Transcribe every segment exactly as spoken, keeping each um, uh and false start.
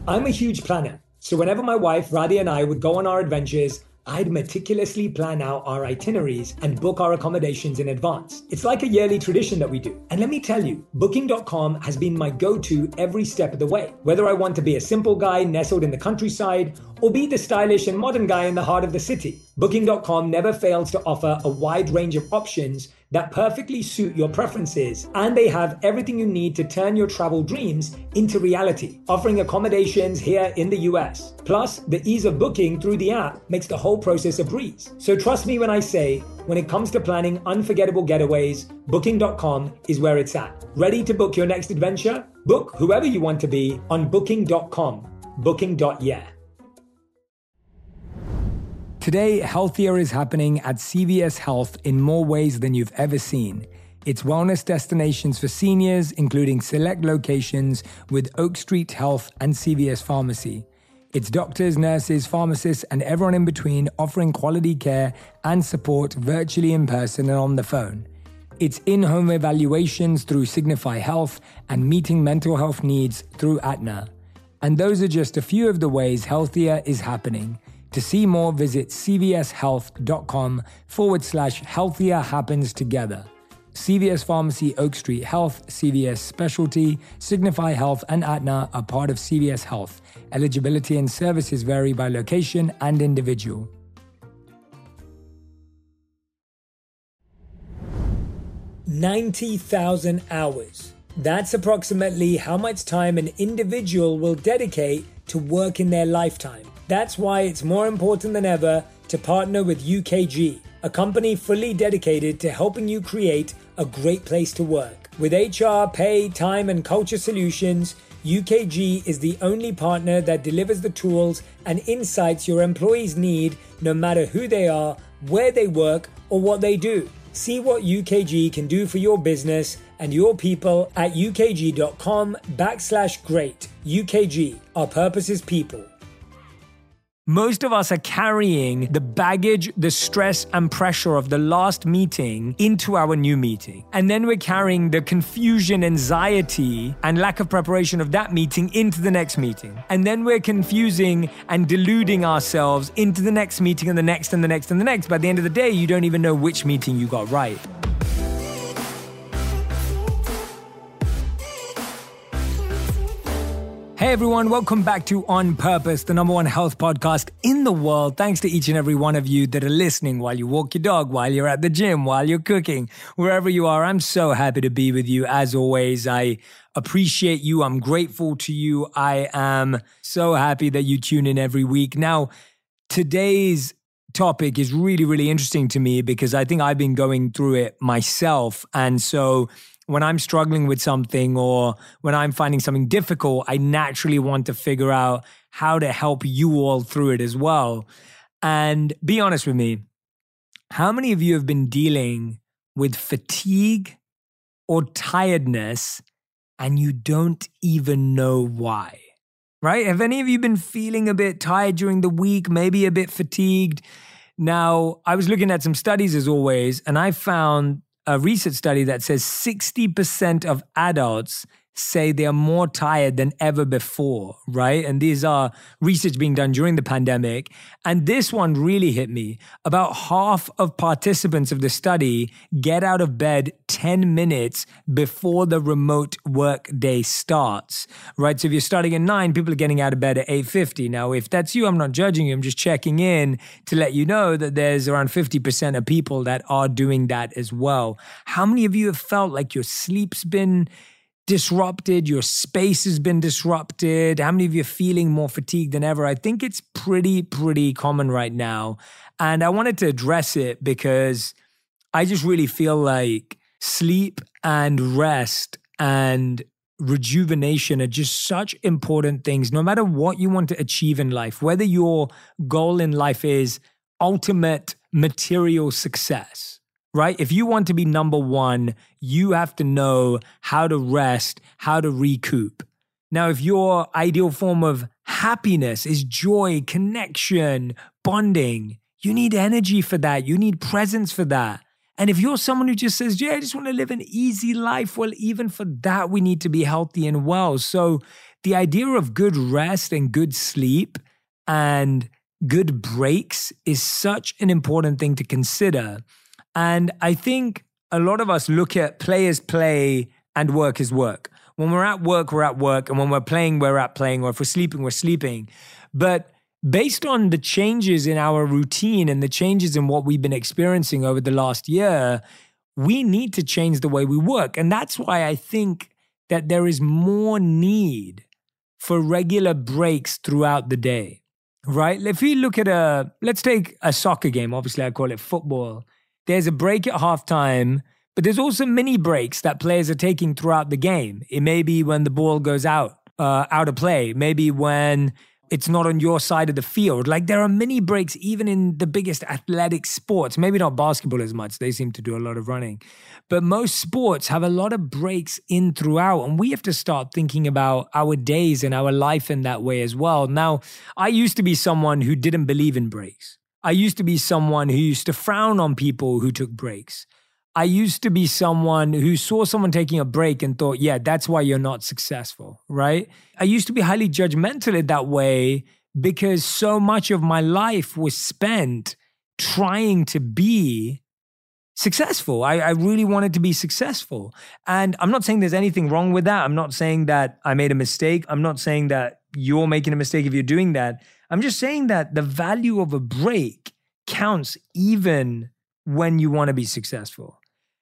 I'm a huge planner, so whenever my wife Radhi and I would go on our adventures, I'd meticulously plan out our itineraries and book our accommodations in advance. It's like a yearly tradition that we do. And let me tell you, booking dot com has been my go-to every step of the way. Whether I want to be a simple guy nestled in the countryside or be the stylish and modern guy in the heart of the city, booking dot com never fails to offer a wide range of options that perfectly suit your preferences, and they have everything you need to turn your travel dreams into reality, offering accommodations here in the U S. Plus, the ease of booking through the app makes the whole process a breeze. So trust me when I say, when it comes to planning unforgettable getaways, booking dot com is where it's at. Ready to book your next adventure? Book whoever you want to be on booking dot com. booking dot yeah. Today, healthier is happening at C V S Health in more ways than you've ever seen. It's wellness destinations for seniors, including select locations with Oak Street Health and C V S Pharmacy. It's doctors, nurses, pharmacists, and everyone in between offering quality care and support virtually in person and on the phone. It's in-home evaluations through Signify Health and meeting mental health needs through Aetna. And those are just a few of the ways healthier is happening. To see more, visit cvshealth.com forward slash healthier happens together. C V S Pharmacy, Oak Street Health, C V S Specialty, Signify Health, and Aetna are part of C V S Health. Eligibility and services vary by location and individual. ninety thousand hours. That's approximately how much time an individual will dedicate to work in their lifetime. That's why it's more important than ever to partner with U K G, a company fully dedicated to helping you create a great place to work. With H R, pay, time, and culture solutions, U K G is the only partner that delivers the tools and insights your employees need, no matter who they are, where they work, or what they do. See what U K G can do for your business and your people at ukg.com backslash great. U K G, our purpose is people. Most of us are carrying the baggage, the stress and pressure of the last meeting into our new meeting. And then we're carrying the confusion, anxiety, and lack of preparation of that meeting into the next meeting. And then we're confusing and deluding ourselves into the next meeting and the next and the next and the next. By the end of the day, you don't even know which meeting you got right. Hey everyone, welcome back to On Purpose, the number one health podcast in the world. Thanks to each and every one of you that are listening while you walk your dog, while you're at the gym, while you're cooking, wherever you are. I'm so happy to be with you. As always, I appreciate you. I'm grateful to you. I am so happy that you tune in every week. Now, today's topic is really, really interesting to me because I think I've been going through it myself. And so when I'm struggling with something or when I'm finding something difficult, I naturally want to figure out how to help you all through it as well. And be honest with me, how many of you have been dealing with fatigue or tiredness and you don't even know why? Right? Have any of you been feeling a bit tired during the week, maybe a bit fatigued? Now, I was looking at some studies as always, and I found a research study that says sixty percent of adults say they are more tired than ever before, right? And these are research being done during the pandemic. And this one really hit me. About half of participants of the study get out of bed ten minutes before the remote work day starts, right? So if you're starting at nine, people are getting out of bed at eight fifty. Now, if that's you, I'm not judging you. I'm just checking in to let you know that there's around fifty percent of people that are doing that as well. How many of you have felt like your sleep's been disrupted, your space has been disrupted? How many of you are feeling more fatigued than ever? I think it's pretty, pretty common right now. And I wanted to address it because I just really feel like sleep and rest and rejuvenation are just such important things, no matter what you want to achieve in life, whether your goal in life is ultimate material success. Right? If you want to be number one, you have to know how to rest, how to recoup. Now, if your ideal form of happiness is joy, connection, bonding, you need energy for that. You need presence for that. And if you're someone who just says, yeah, I just want to live an easy life, well, even for that, we need to be healthy and well. So the idea of good rest and good sleep and good breaks is such an important thing to consider. And I think a lot of us look at play as play and work as work. When we're at work, we're at work. And when we're playing, we're at playing. Or if we're sleeping, we're sleeping. But based on the changes in our routine and the changes in what we've been experiencing over the last year, we need to change the way we work. And that's why I think that there is more need for regular breaks throughout the day, right? If you look at a, let's take a soccer game. Obviously, I call it football. There's a break at halftime, but there's also mini breaks that players are taking throughout the game. It may be when the ball goes out, uh, out of play. Maybe when it's not on your side of the field. Like there are mini breaks even in the biggest athletic sports. Maybe not basketball as much. They seem to do a lot of running. But most sports have a lot of breaks in throughout. And we have to start thinking about our days and our life in that way as well. Now, I used to be someone who didn't believe in breaks. I used to be someone who used to frown on people who took breaks. I used to be someone who saw someone taking a break and thought, yeah, that's why you're not successful, right? I used to be highly judgmental in that way because so much of my life was spent trying to be successful. I, I really wanted to be successful. And I'm not saying there's anything wrong with that. I'm not saying that I made a mistake. I'm not saying that you're making a mistake if you're doing that. I'm just saying that the value of a break counts even when you want to be successful.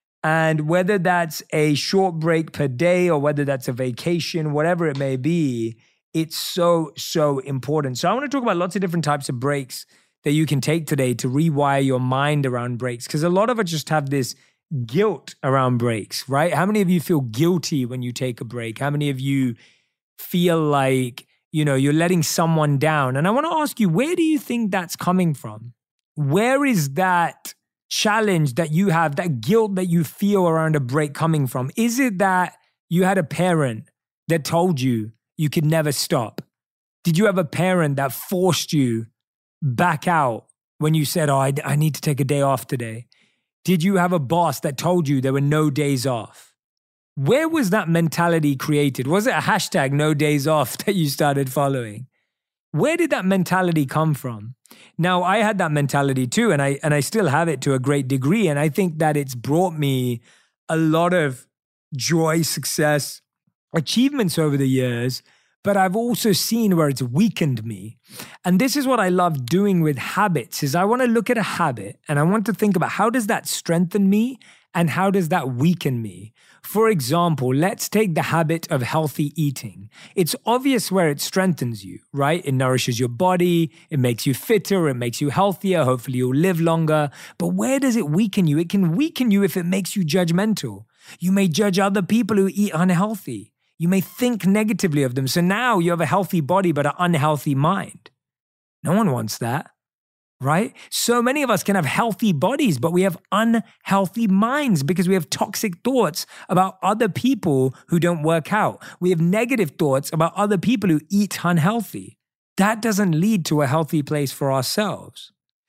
And whether that's a short break per day or whether that's a vacation, whatever it may be, it's so, so important. So I want to talk about lots of different types of breaks that you can take today to rewire your mind around breaks. Because a lot of us just have this guilt around breaks, right? How many of you feel guilty when you take a break? How many of you feel like, you know, you're letting someone down? And I want to ask you, where do you think that's coming from? Where is that challenge that you have, that guilt that you feel around a break coming from? Is it that you had a parent that told you you could never stop? Did you have a parent that forced you back out when you said, oh, I, I need to take a day off today? Did you have a boss that told you there were no days off? Where was that mentality created? Was it a hashtag no days off that you started following? Where did that mentality come from? Now, I had that mentality too, and I and I still have it to a great degree. And I think that it's brought me a lot of joy, success, achievements over the years. But I've also seen where it's weakened me. And this is what I love doing with habits, is I want to look at a habit and I want to think about how does that strengthen me and how does that weaken me? For example, let's take the habit of healthy eating. It's obvious where it strengthens you, right? It nourishes your body, it makes you fitter, it makes you healthier, hopefully you'll live longer. But where does it weaken you? It can weaken you if it makes you judgmental. You may judge other people who eat unhealthy. You may think negatively of them. So now you have a healthy body but an unhealthy mind. No one wants that. Right? So many of us can have healthy bodies, but we have unhealthy minds because we have toxic thoughts about other people who don't work out. We have negative thoughts about other people who eat unhealthy. That doesn't lead to a healthy place for ourselves.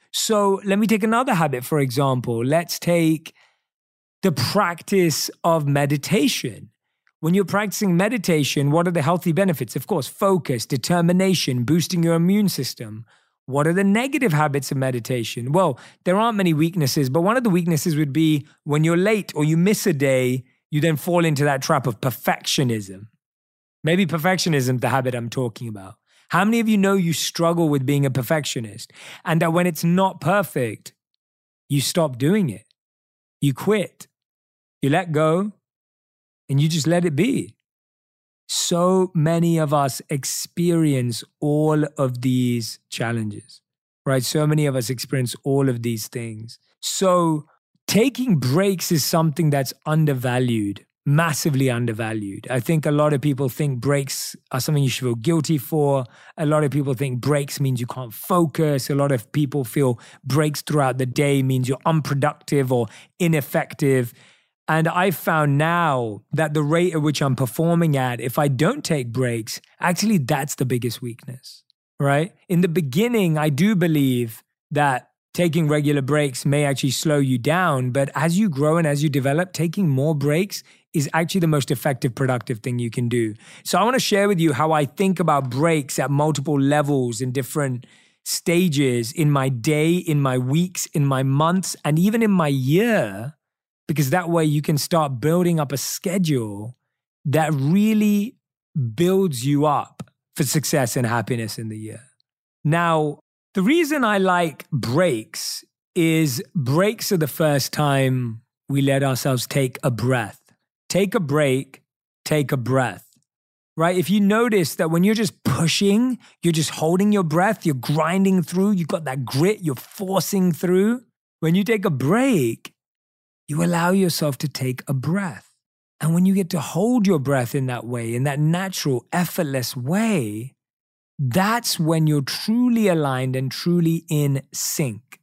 So let me take another habit, for example. Let's take the practice of meditation. When you're practicing meditation, what are the healthy benefits? Of course, focus, determination, boosting your immune system. What are the negative habits of meditation? Well, there aren't many weaknesses, but one of the weaknesses would be when you're late or you miss a day, you then fall into that trap of perfectionism. Maybe perfectionism, the habit I'm talking about. How many of you know you struggle with being a perfectionist and that when it's not perfect, you stop doing it? You quit. You let go and you just let it be. So many of us experience all of these challenges, right? So many of us experience all of these things. So taking breaks is something that's undervalued, massively undervalued. I think a lot of people think breaks are something you should feel guilty for. A lot of people think breaks means you can't focus. A lot of people feel breaks throughout the day means you're unproductive or ineffective. And I found now that the rate at which I'm performing at, if I don't take breaks, actually that's the biggest weakness, right? In the beginning, I do believe that taking regular breaks may actually slow you down. But as you grow and as you develop, taking more breaks is actually the most effective, productive thing you can do. So I want to share with you how I think about breaks at multiple levels in different stages in my day, in my weeks, in my months, and even in my year, because that way you can start building up a schedule that really builds you up for success and happiness in the year. Now, the reason I like breaks is breaks are the first time we let ourselves take a breath. Take a break, take a breath, right? If you notice that when you're just pushing, you're just holding your breath, you're grinding through, you've got that grit, you're forcing through. When you take a break, you allow yourself to take a breath. And when you get to hold your breath in that way, in that natural, effortless way, that's when you're truly aligned and truly in sync.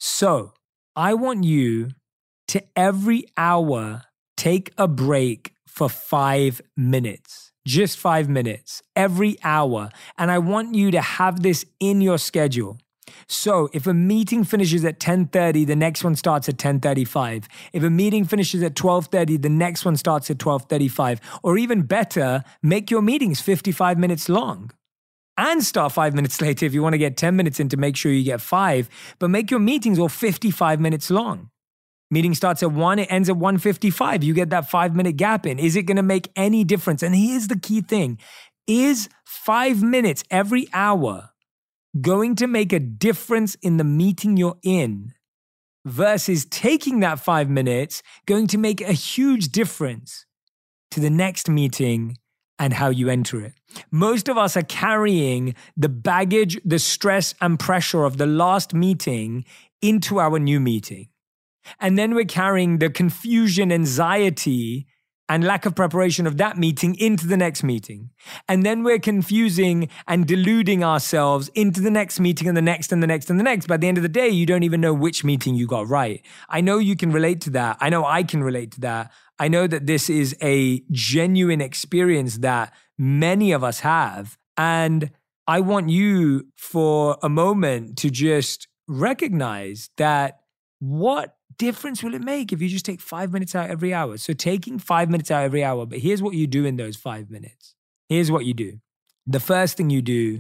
So I want you to every hour take a break for five minutes, just five minutes every hour. And I want you to have this in your schedule. So if a meeting finishes at ten thirty, the next one starts at ten thirty-five. If a meeting finishes at twelve thirty, the next one starts at twelve thirty-five. Or even better, make your meetings fifty-five minutes long. And start five minutes later if you want to get ten minutes in to make sure you get five. But make your meetings all fifty-five minutes long. Meeting starts at one, it ends at one fifty-five. You get that five minute gap in. Is it going to make any difference? And here's the key thing. Is five minutes every hour going to make a difference in the meeting you're in versus taking that five minutes going to make a huge difference to the next meeting and how you enter it? Most of us are carrying the baggage, the stress and pressure of the last meeting into our new meeting. And then we're carrying the confusion, anxiety, and lack of preparation of that meeting into the next meeting. And then we're confusing and deluding ourselves into the next meeting and the next and the next and the next. By the end of the day, you don't even know which meeting you got right. I know you can relate to that. I know I can relate to that. I know that this is a genuine experience that many of us have. And I want you for a moment to just recognize that what difference will it make if you just take five minutes out every hour? So taking five minutes out every hour, but here's what you do in those five minutes. Here's what you do. The first thing you do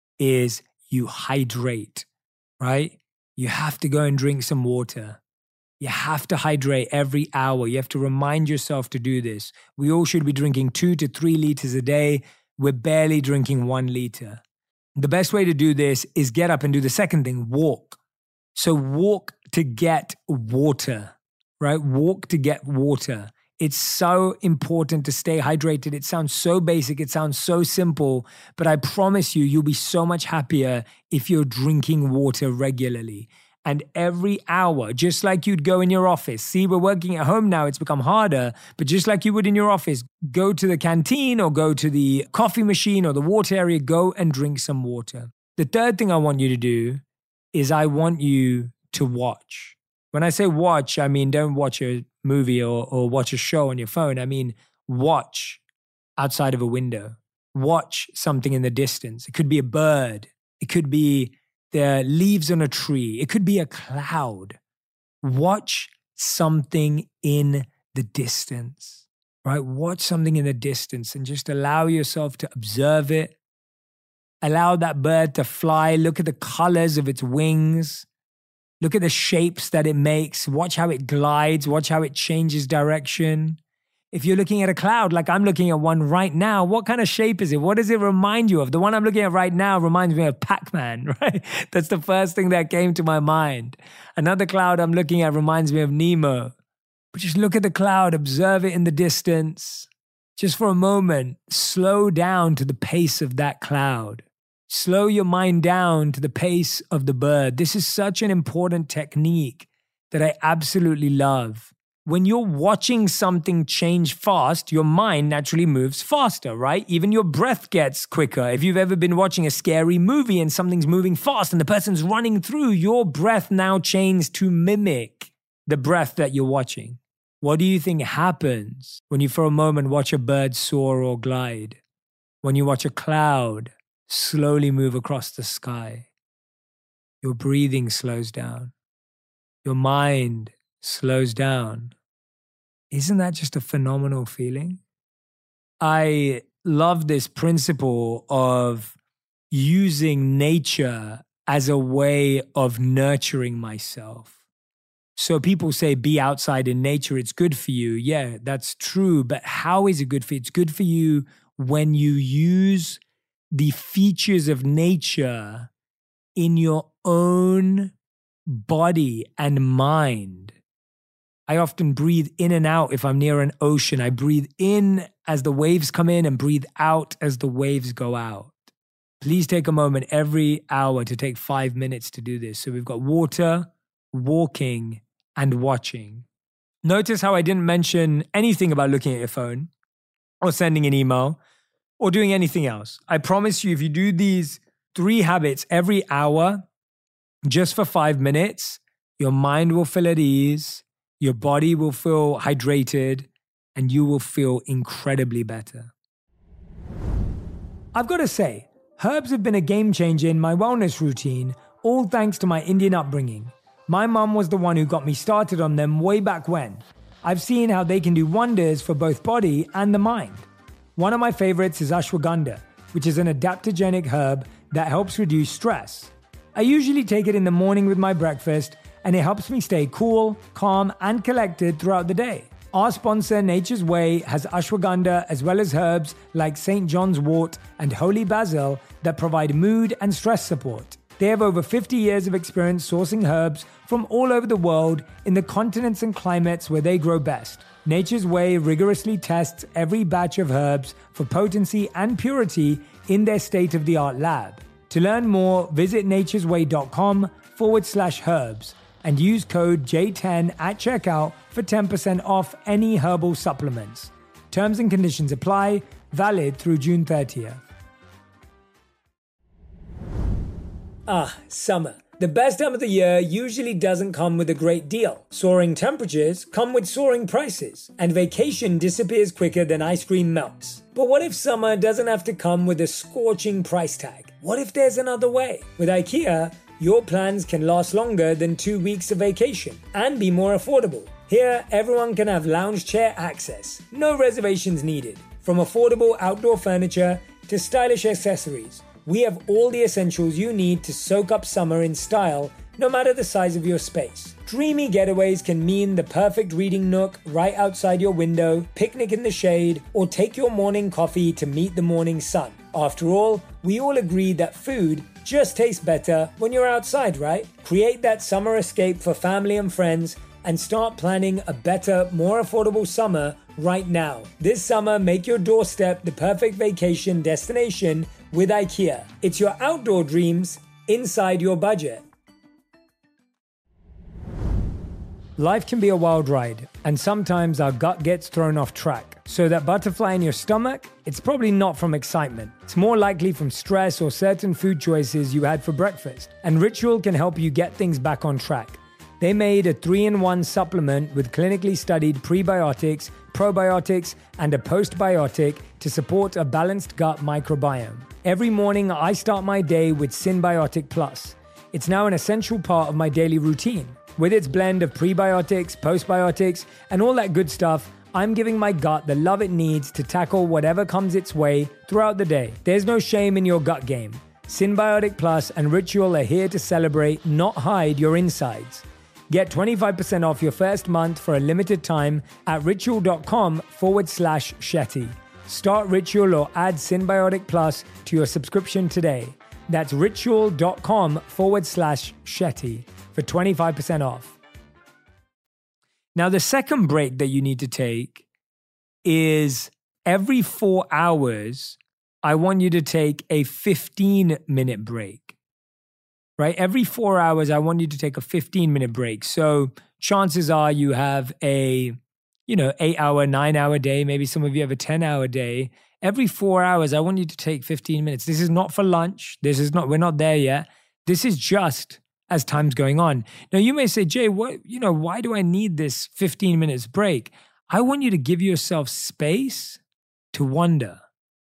is you hydrate, right? You have to go and drink some water. You have to hydrate every hour. You have to remind yourself to do this. We all should be drinking two to three liters a day. We're barely drinking one liter. The best way to do this is get up and do the second thing, walk. So walk to get water, right? Walk to get water. It's so important to stay hydrated. It sounds so basic. It sounds so simple, but I promise you, you'll be so much happier if you're drinking water regularly. And every hour, just like you'd go in your office. See, we're working at home now. It's become harder, but just like you would in your office, go to the canteen or go to the coffee machine or the water area, go and drink some water. The third thing I want you to do is I want you to watch. When I say watch, I mean don't watch a movie or, or watch a show on your phone. I mean watch outside of a window. Watch something in the distance. It could be a bird. It could be the leaves on a tree. It could be a cloud. Watch something in the distance, right? Watch something in the distance and just allow yourself to observe it. Allow that bird to fly. Look at the colors of its wings. Look at the shapes that it makes. Watch how it glides. Watch how it changes direction. If you're looking at a cloud, like I'm looking at one right now, what kind of shape is it? What does it remind you of? The one I'm looking at right now reminds me of Pac-Man, right? That's the first thing that came to my mind. Another cloud I'm looking at reminds me of Nemo. But just look at the cloud, observe it in the distance. Just for a moment, slow down to the pace of that cloud. Slow your mind down to the pace of the bird. This is such an important technique that I absolutely love. When you're watching something change fast, your mind naturally moves faster, right? Even your breath gets quicker. If you've ever been watching a scary movie and something's moving fast and the person's running through, your breath now changes to mimic the breath that you're watching. What do you think happens when you for a moment watch a bird soar or glide? When you watch a cloud slowly move across the sky? Your breathing slows down. Your mind slows down. Isn't that just a phenomenal feeling? I love this principle of using nature as a way of nurturing myself. So people say, be outside in nature, it's good for you. Yeah, that's true. But how is it good for you? It's good for you when you use the features of nature in your own body and mind. I often breathe in and out if I'm near an ocean. I breathe in as the waves come in and breathe out as the waves go out. Please take a moment every hour to take five minutes to do this. So we've got water, walking, and watching. Notice how I didn't mention anything about looking at your phone or sending an email or doing anything else. I promise you, if you do these three habits every hour, just for five minutes, your mind will feel at ease, your body will feel hydrated, and you will feel incredibly better. I've got to say, herbs have been a game changer in my wellness routine, all thanks to my Indian upbringing. My mum was the one who got me started on them way back when. I've seen how they can do wonders for both body and the mind. One of my favorites is ashwagandha, which is an adaptogenic herb that helps reduce stress. I usually take it in the morning with my breakfast, and it helps me stay cool, calm, and collected throughout the day. Our sponsor, Nature's Way, has ashwagandha as well as herbs like Saint John's wort and holy basil that provide mood and stress support. They have over fifty years of experience sourcing herbs from all over the world in the continents and climates where they grow best. Nature's Way rigorously tests every batch of herbs for potency and purity in their state-of-the-art lab. To learn more, visit naturesway.com forward slash herbs and use code J ten at checkout for ten percent off any herbal supplements. Terms and conditions apply, valid through June thirtieth. Ah, summer. The best time of the year usually doesn't come with a great deal. Soaring temperatures come with soaring prices, and vacation disappears quicker than ice cream melts. But what if summer doesn't have to come with a scorching price tag? What if there's another way? With IKEA, your plans can last longer than two weeks of vacation and be more affordable. Here, everyone can have lounge chair access, no reservations needed. From affordable outdoor furniture to stylish accessories, we have all the essentials you need to soak up summer in style, no matter the size of your space. Dreamy getaways can mean the perfect reading nook right outside your window, picnic in the shade, or take your morning coffee to meet the morning sun. After all, we all agree that food just tastes better when you're outside, right? Create that summer escape for family and friends and start planning a better, more affordable summer right now. This summer, make your doorstep the perfect vacation destination with IKEA. It's your outdoor dreams inside your budget. Life can be a wild ride, and sometimes our gut gets thrown off track. So that butterfly in your stomach, it's probably not from excitement. It's more likely from stress or certain food choices you had for breakfast. And Ritual can help you get things back on track. They made a three in one supplement with clinically studied prebiotics, probiotics, and a postbiotic to support a balanced gut microbiome. Every morning, I start my day with Synbiotic Plus. It's now an essential part of my daily routine. With its blend of prebiotics, postbiotics, and all that good stuff, I'm giving my gut the love it needs to tackle whatever comes its way throughout the day. There's no shame in your gut game. Synbiotic Plus and Ritual are here to celebrate, not hide your insides. Get twenty-five percent off your first month for a limited time at ritual.com forward slash Shetty. Start Ritual or add Synbiotic Plus to your subscription today. That's ritual.com forward slash Shetty for twenty-five percent off. Now, the second break that you need to take is every four hours, I want you to take a fifteen minute break. Right? Every four hours, I want you to take a fifteen minute break. So chances are you have a, you know, eight hour, nine hour day. Maybe some of you have a ten hour day. Every four hours, I want you to take fifteen minutes. This is not for lunch. This is not, we're not there yet. This is just as time's going on. Now you may say, Jay, what, you know, why do I need this fifteen minutes break? I want you to give yourself space to wonder,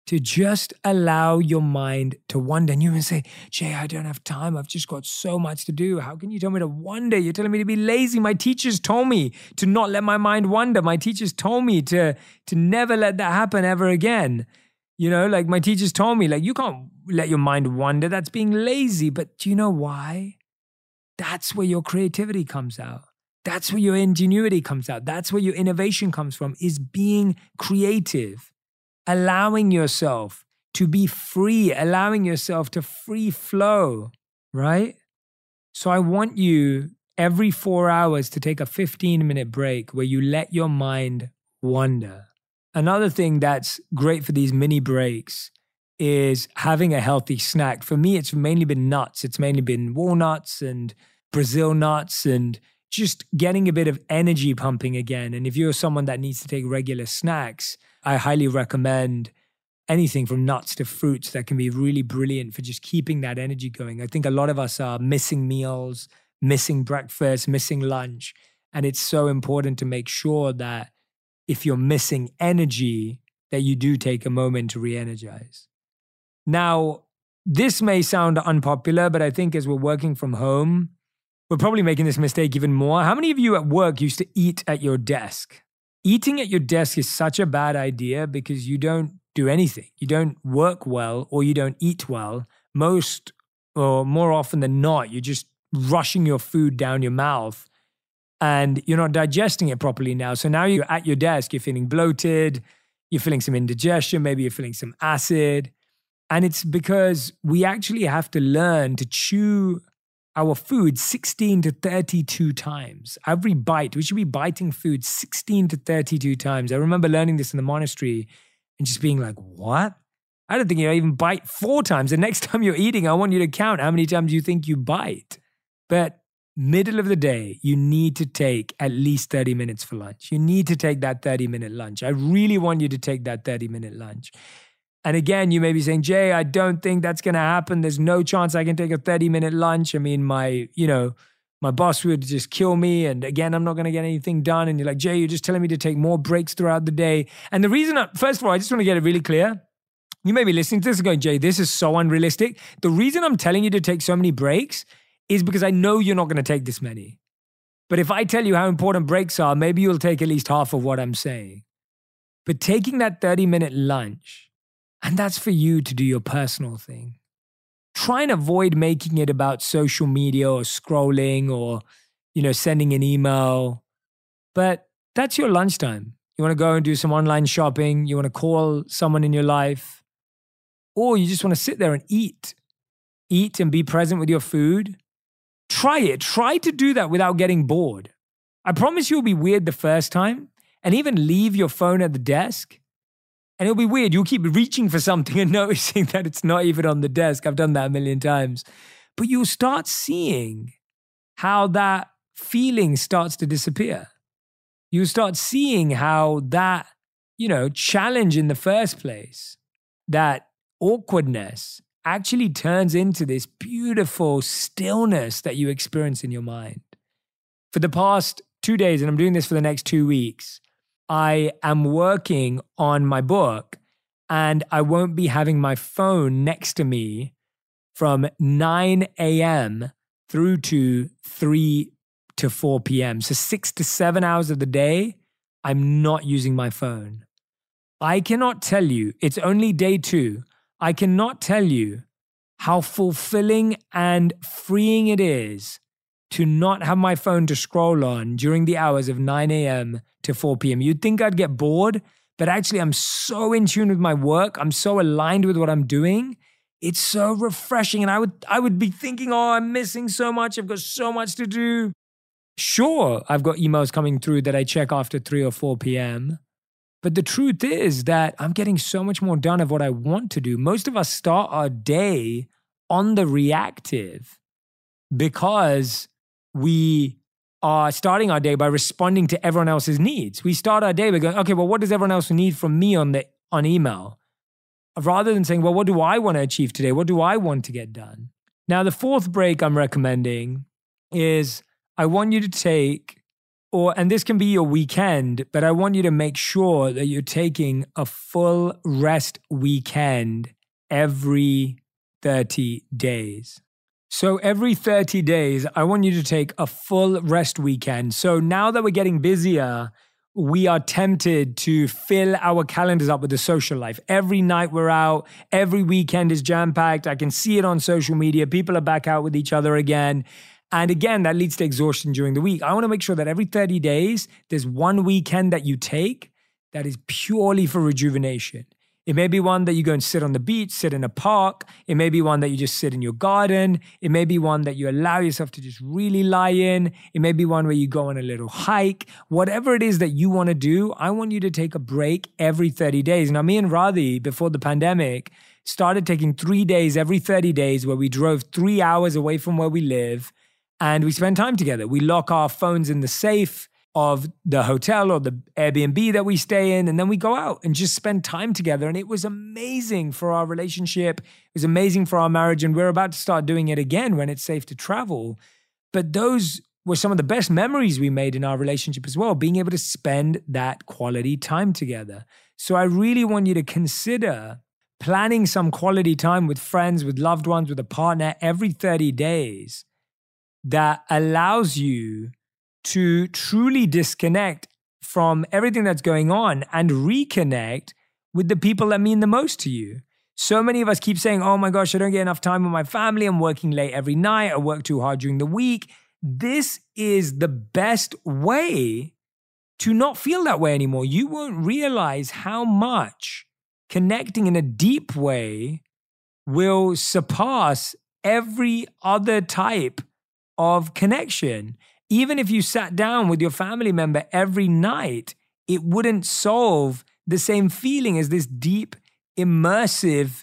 to just allow your mind to wander. And you can say, Jay, I don't have time. I've just got so much to do. How can you tell me to wander? You're telling me to be lazy. My teachers told me to not let my mind wander. My teachers told me to, to never let that happen ever again. You know, like my teachers told me, like, you can't let your mind wander. That's being lazy. But do you know why? That's where your creativity comes out. That's where your ingenuity comes out. That's where your innovation comes from, is being creative. Allowing yourself to be free, allowing yourself to free flow, right? So I want you every four hours to take a fifteen minute break where you let your mind wander. Another thing that's great for these mini breaks is having a healthy snack. For me, it's mainly been nuts. It's mainly been walnuts and Brazil nuts and just getting a bit of energy pumping again. And if you're someone that needs to take regular snacks, I highly recommend anything from nuts to fruits that can be really brilliant for just keeping that energy going. I think a lot of us are missing meals, missing breakfast, missing lunch. And it's so important to make sure that if you're missing energy, that you do take a moment to re-energize. Now, this may sound unpopular, but I think as we're working from home, we're probably making this mistake even more. How many of you at work used to eat at your desk? Eating at your desk is such a bad idea because you don't do anything. You don't work well or you don't eat well. Most or more often than not, you're just rushing your food down your mouth and you're not digesting it properly now. So now you're at your desk, you're feeling bloated, you're feeling some indigestion, maybe you're feeling some acid. And it's because we actually have to learn to chew our food sixteen to thirty-two times. Every bite, we should be biting food sixteen to thirty-two times. I remember learning this in the monastery and just being like, what? I don't think you even bite four times. The next time you're eating, I want you to count how many times you think you bite. But middle of the day, you need to take at least thirty minutes for lunch. You need to take that thirty minute lunch. I really want you to take that thirty minute lunch. And again, you may be saying, Jay, I don't think that's going to happen. There's no chance I can take a thirty minute lunch. I mean, my, you know, my boss would just kill me. And again, I'm not going to get anything done. And you're like, Jay, you're just telling me to take more breaks throughout the day. And the reason, I, first of all, I just want to get it really clear. You may be listening to this and going, Jay, this is so unrealistic. The reason I'm telling you to take so many breaks is because I know you're not going to take this many. But if I tell you how important breaks are, maybe you'll take at least half of what I'm saying. But taking that thirty minute lunch, and that's for you to do your personal thing. Try and avoid making it about social media or scrolling or, you know, sending an email. But that's your lunchtime. You want to go and do some online shopping. You want to call someone in your life. Or you just want to sit there and eat. Eat and be present with your food. Try it. Try to do that without getting bored. I promise you'll be weird the first time and even leave your phone at the desk. And it'll be weird. You'll keep reaching for something and noticing that it's not even on the desk. I've done that a million times. But you'll start seeing how that feeling starts to disappear. You'll start seeing how that, you know, challenge in the first place, that awkwardness actually turns into this beautiful stillness that you experience in your mind. For the past two days, and I'm doing this for the next two weeks, I am working on my book and I won't be having my phone next to me from nine a.m. through to three to four p.m. So six to seven hours of the day, I'm not using my phone. I cannot tell you, it's only day two, I cannot tell you how fulfilling and freeing it is to not have my phone to scroll on during the hours of nine a.m. to four p.m. You'd think I'd get bored, but actually I'm so in tune with my work. I'm so aligned with what I'm doing. It's so refreshing. And I would I would be thinking, oh, I'm missing so much. I've got so much to do. Sure, I've got emails coming through that I check after three or four p.m. But the truth is that I'm getting so much more done of what I want to do. Most of us start our day on the reactive because we are starting our day by responding to everyone else's needs. We start our day by going, okay, well, what does everyone else need from me on the on email? Rather than saying, well, what do I want to achieve today? What do I want to get done? Now, the fourth break I'm recommending is I want you to take or, and this can be your weekend, but I want you to make sure that you're taking a full rest weekend every thirty days. So every thirty days, I want you to take a full rest weekend. So now that we're getting busier, we are tempted to fill our calendars up with the social life. Every night we're out, every weekend is jam-packed. I can see it on social media. People are back out with each other again. And again, that leads to exhaustion during the week. I want to make sure that every thirty days, there's one weekend that you take that is purely for rejuvenation. It may be one that you go and sit on the beach, sit in a park. It may be one that you just sit in your garden. It may be one that you allow yourself to just really lie in. It may be one where you go on a little hike. Whatever it is that you want to do, I want you to take a break every thirty days. Now, me and Radhi, before the pandemic, started taking three days every thirty days where we drove three hours away from where we live and we spend time together. We lock our phones in the safe of the hotel or the Airbnb that we stay in, and then we go out and just spend time together. And it was amazing for our relationship. It was amazing for our marriage, and we're about to start doing it again when it's safe to travel. But those were some of the best memories we made in our relationship as well, being able to spend that quality time together. So I really want you to consider planning some quality time with friends, with loved ones, with a partner every thirty days that allows you to truly disconnect from everything that's going on and reconnect with the people that mean the most to you. So many of us keep saying, oh my gosh, I don't get enough time with my family. I'm working late every night. I work too hard during the week. This is the best way to not feel that way anymore. You won't realize how much connecting in a deep way will surpass every other type of connection. Even if you sat down with your family member every night, it wouldn't solve the same feeling as this deep, immersive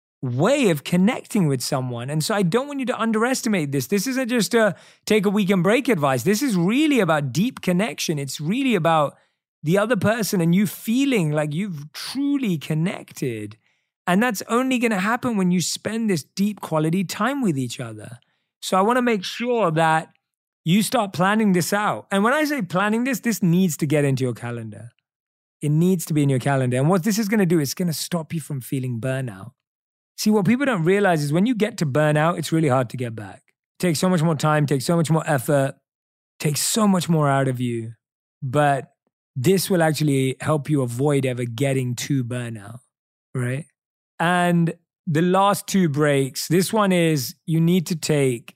way of connecting with someone. And so I don't want you to underestimate this. This isn't just a take a weekend break advice. This is really about deep connection. It's really about the other person and you feeling like you've truly connected. And that's only going to happen when you spend this deep quality time with each other. So I want to make sure that you start planning this out. And when I say planning this, this needs to get into your calendar. It needs to be in your calendar. And what this is going to do, it's going to stop you from feeling burnout. See, what people don't realize is when you get to burnout, it's really hard to get back. It takes so much more time, takes so much more effort, takes so much more out of you. But this will actually help you avoid ever getting to burnout, right? And the last two breaks, this one is you need to take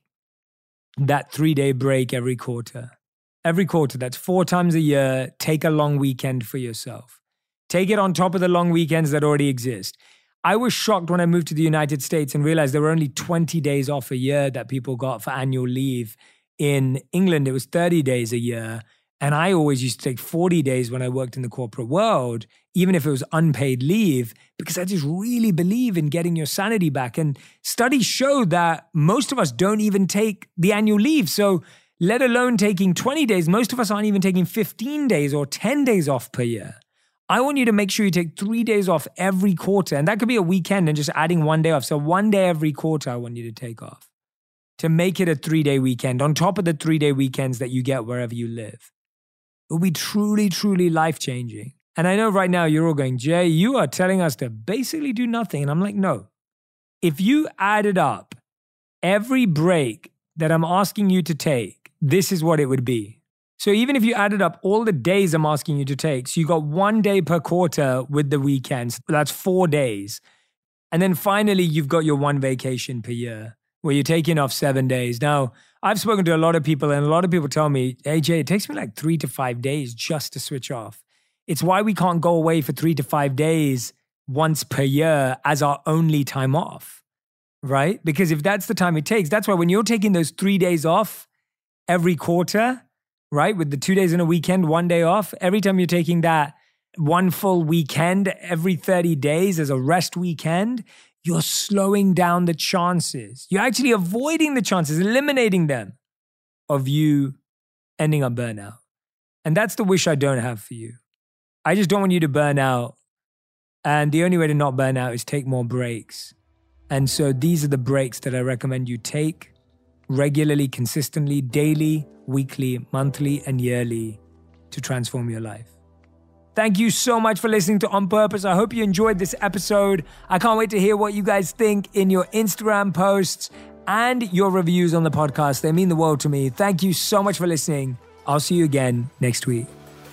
that three-day break every quarter. Every quarter, that's four times a year, take a long weekend for yourself. Take it on top of the long weekends that already exist. I was shocked when I moved to the United States and realized there were only twenty days off a year that people got for annual leave. In England, it was thirty days a year. And I always used to take forty days when I worked in the corporate world, even if it was unpaid leave, because I just really believe in getting your sanity back. And studies show that most of us don't even take the annual leave. So let alone taking twenty days, most of us aren't even taking fifteen days or ten days off per year. I want you to make sure you take three days off every quarter. And that could be a weekend and just adding one day off. So one day every quarter, I want you to take off to make it a three-day weekend on top of the three-day weekends that you get wherever you live. It will be truly, truly life-changing. And I know right now you're all going, Jay, you are telling us to basically do nothing. And I'm like, no. If you added up every break that I'm asking you to take, this is what it would be. So even if you added up all the days I'm asking you to take, so you got one day per quarter with the weekends, that's four days. And then finally, you've got your one vacation per year where you're taking off seven days. Now, I've spoken to a lot of people and a lot of people tell me, hey, Jay, it takes me like three to five days just to switch off. It's why we can't go away for three to five days once per year as our only time off, right? Because if that's the time it takes, that's why when you're taking those three days off every quarter, right? With the two days in a weekend, one day off, every time you're taking that one full weekend every thirty days as a rest weekend, you're slowing down the chances. You're actually avoiding the chances, eliminating them of you ending up burnout. And that's the wish I don't have for you. I just don't want you to burn out. And the only way to not burn out is take more breaks. And so these are the breaks that I recommend you take regularly, consistently, daily, weekly, monthly, and yearly to transform your life. Thank you so much for listening to On Purpose. I hope you enjoyed this episode. I can't wait to hear what you guys think in your Instagram posts and your reviews on the podcast. They mean the world to me. Thank you so much for listening. I'll see you again next week.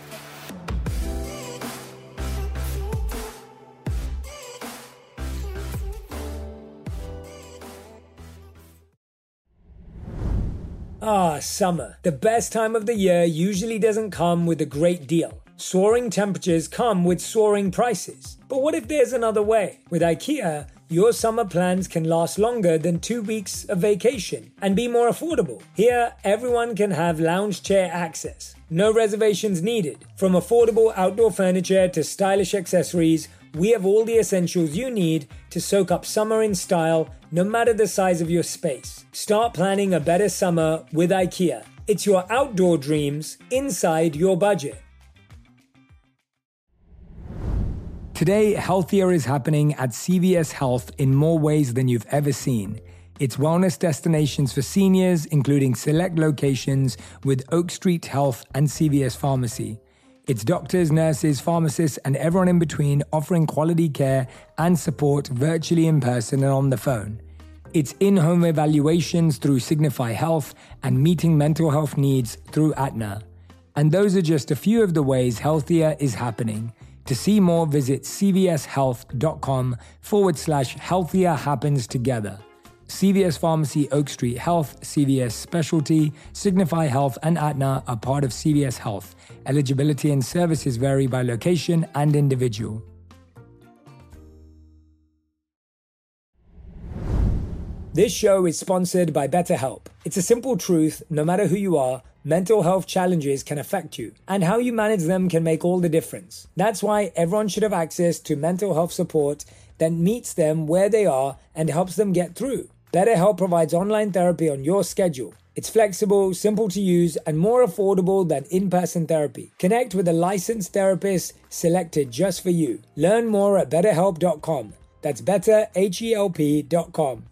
Ah, summer. The best time of the year usually doesn't come with a great deal. Soaring temperatures come with soaring prices. But what if there's another way? With IKEA, your summer plans can last longer than two weeks of vacation and be more affordable. Here, everyone can have lounge chair access. No reservations needed. From affordable outdoor furniture to stylish accessories, we have all the essentials you need to soak up summer in style, no matter the size of your space. Start planning a better summer with IKEA. It's your outdoor dreams inside your budget. Today, healthier is happening at C V S Health in more ways than you've ever seen. It's wellness destinations for seniors, including select locations with Oak Street Health and C V S Pharmacy. It's doctors, nurses, pharmacists, and everyone in between offering quality care and support virtually, in person, and on the phone. It's in-home evaluations through Signify Health and meeting mental health needs through Aetna. And those are just a few of the ways healthier is happening. To see more, visit cvshealth.com forward slash healthier happens together. C V S Pharmacy, Oak Street Health, C V S Specialty, Signify Health, and Aetna are part of C V S Health. Eligibility and services vary by location and individual. This show is sponsored by BetterHelp. It's a simple truth, no matter who you are, mental health challenges can affect you, and how you manage them can make all the difference. That's why everyone should have access to mental health support that meets them where they are and helps them get through. BetterHelp provides online therapy on your schedule. It's flexible, simple to use, and more affordable than in-person therapy. Connect with a licensed therapist selected just for you. Learn more at better help dot com. That's better help dot com.